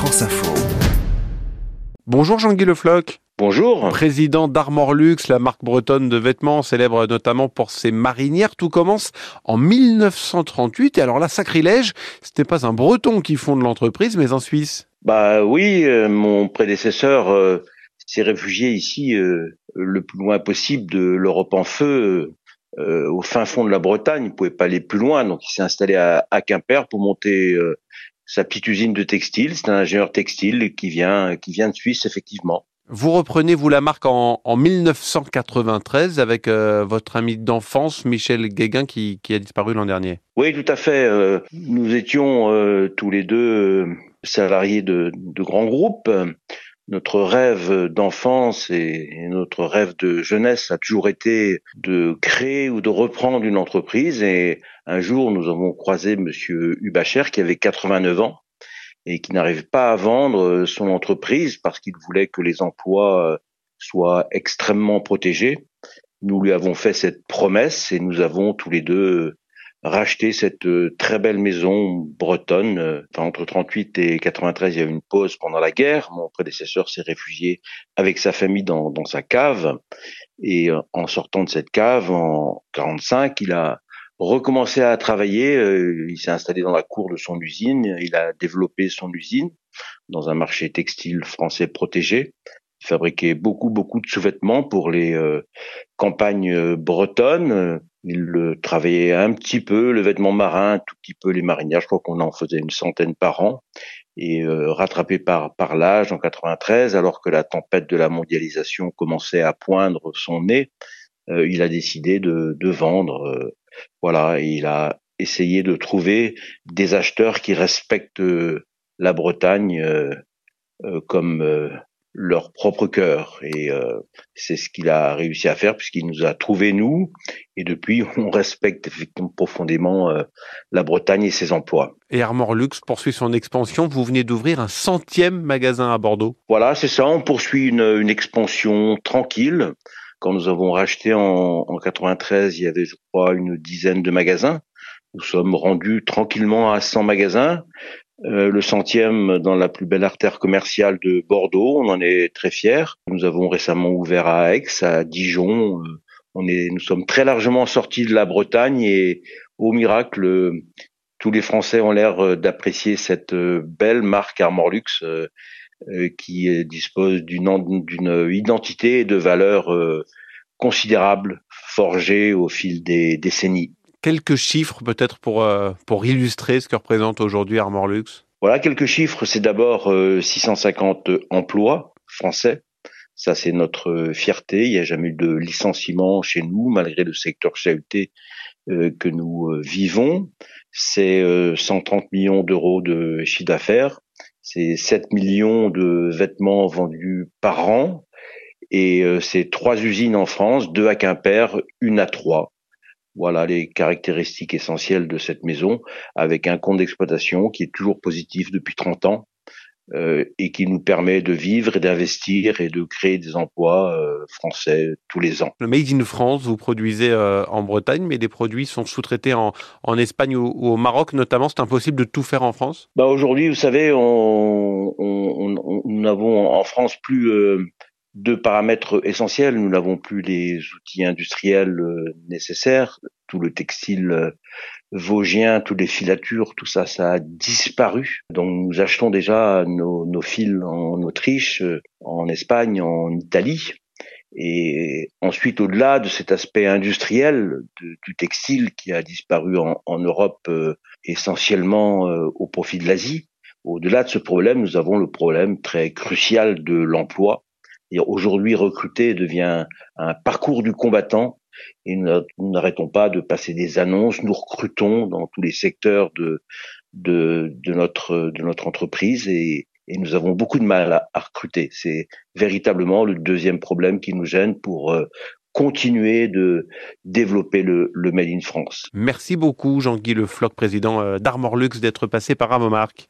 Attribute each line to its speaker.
Speaker 1: Force Info.
Speaker 2: Bonjour Jean-Guy Le Floch.
Speaker 3: Bonjour.
Speaker 2: Président d'Armor Luxe, la marque bretonne de vêtements, célèbre notamment pour ses marinières. Tout commence en 1938. Et alors là, sacrilège, c'était pas un Breton qui fonde l'entreprise, mais un Suisse.
Speaker 3: Bah oui, mon prédécesseur s'est réfugié ici le plus loin possible de l'Europe en feu, au fin fond de la Bretagne. Il pouvait pas aller plus loin, donc il s'est installé à Quimper pour monter sa petite usine de textile. C'est un ingénieur textile qui vient de Suisse, effectivement.
Speaker 2: Vous reprenez, vous, la marque en 1993 avec votre ami d'enfance, Michel Guéguin, qui a disparu l'an dernier.
Speaker 3: Oui, tout à fait. Nous étions tous les deux salariés de grands groupes. Notre rêve d'enfance et notre rêve de jeunesse a toujours été de créer ou de reprendre une entreprise. Et un jour, nous avons croisé Monsieur Hubacher, qui avait 89 ans et qui n'arrivait pas à vendre son entreprise parce qu'il voulait que les emplois soient extrêmement protégés. Nous lui avons fait cette promesse et nous avons tous les deux racheté cette très belle maison bretonne. Entre 38 et 93, il y a eu une pause pendant la guerre. Mon prédécesseur s'est réfugié avec sa famille dans sa cave. Et en sortant de cette cave, en 45, il a recommencé à travailler. Il s'est installé dans la cour de son usine. Il a développé son usine dans un marché textile français protégé. Il fabriquait beaucoup de sous-vêtements pour les campagnes bretonnes. Il travaillait un petit peu le vêtement marin, un tout petit peu les marinières. Je crois qu'on en faisait une centaine par an. Et rattrapé par l'âge en 93, alors que la tempête de la mondialisation commençait à poindre son nez, il a décidé de vendre. Voilà, et il a essayé de trouver des acheteurs qui respectent la Bretagne comme leur propre cœur. Et c'est ce qu'il a réussi à faire puisqu'il nous a trouvés, nous, et depuis, on respecte effectivement profondément la Bretagne et ses emplois.
Speaker 2: Et Armor Luxe poursuit son expansion. Vous venez d'ouvrir un 100e magasin à Bordeaux.
Speaker 3: Voilà, c'est ça, on poursuit une expansion tranquille. Quand nous avons racheté en 93, il y avait, je crois, une dizaine de magasins. Nous sommes rendus tranquillement à 100 magasins. Le 100e dans la plus belle artère commerciale de Bordeaux. On en est très fiers. Nous avons récemment ouvert à Aix, à Dijon. Nous sommes très largement sortis de la Bretagne et au miracle, tous les Français ont l'air d'apprécier cette belle marque Armor Luxe qui dispose d'une identité et de valeurs considérables forgées au fil des décennies.
Speaker 2: Quelques chiffres peut-être pour illustrer ce que représente aujourd'hui Armor Luxe.
Speaker 3: Voilà, quelques chiffres. C'est d'abord 650 emplois français. Ça, c'est notre fierté. Il n'y a jamais eu de licenciement chez nous, malgré le secteur chahuté que nous vivons. C'est 130 millions d'euros de chiffre d'affaires. C'est 7 millions de vêtements vendus par an. Et c'est 3 usines en France, 2 à Quimper, 1 à Troyes. Voilà les caractéristiques essentielles de cette maison, avec un compte d'exploitation qui est toujours positif depuis 30 ans et qui nous permet de vivre et d'investir et de créer des emplois français tous les ans.
Speaker 2: Le Made in France, vous produisez en Bretagne, mais des produits sont sous-traités en Espagne ou au Maroc notamment. C'est impossible de tout faire en France ?
Speaker 3: Aujourd'hui, vous savez, nous n'avons en France plus deux paramètres essentiels. Nous n'avons plus les outils industriels nécessaires. Tout le textile vosgien, toutes les filatures, tout ça, ça a disparu. Donc nous achetons déjà nos fils en Autriche, en Espagne, en Italie. Et ensuite, au-delà de cet aspect industriel du textile qui a disparu en Europe essentiellement au profit de l'Asie, au-delà de ce problème, nous avons le problème très crucial de l'emploi. Et aujourd'hui, recruter devient un parcours du combattant et nous n'arrêtons pas de passer des annonces. Nous recrutons dans tous les secteurs de notre entreprise et nous avons beaucoup de mal à recruter. C'est véritablement le deuxième problème qui nous gêne pour continuer de développer le Made in France.
Speaker 2: Merci beaucoup Jean-Guy Le Floch, président d'Armor Luxe, d'être passé par Amomark.